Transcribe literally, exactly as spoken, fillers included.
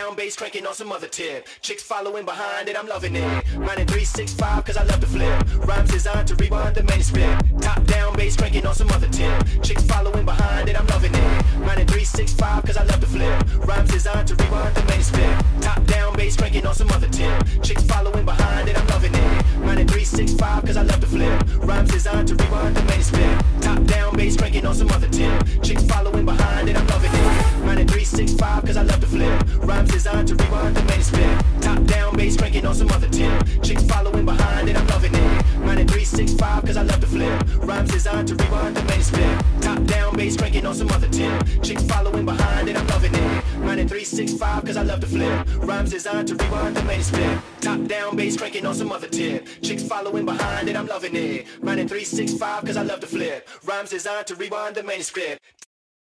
down, bass cranking on some other tip. Chicks following behind it, I'm loving it. Running three six five cause I love to flip. Rhymes designed to rewind the manuscript. Top down, bass cranking on some other tip. Chicks following behind it, I'm loving it. Running three six five cause I love to flip. Rhymes designed to rewind the manuscript. Top down, bass cranking on some other tip. Chicks following behind it, I'm loving it. Running three six five cause I love to flip. Rhymes designed to rewind the manuscript. Top down, bass cranking on some other tip. Chicks following behind it, I'm loving it. Running three six five cause I love to flip. Rhymes designed to rewind the manuscript. Top down, bass cranking on some other tip. Chicks following behind it, I'm loving it. Running three six five cause I love to flip. Rhymes designed to rewind the manuscript. Top down, bass cranking on some other tip. Chicks following behind it, I'm loving it. Running three six five cause I love to flip. Rhymes designed to rewind the manuscript. Top down, bass cranking on some other tip. Chicks following behind it, I'm loving it. Running three six five cause I love to flip. Rhymes designed to rewind the manuscript.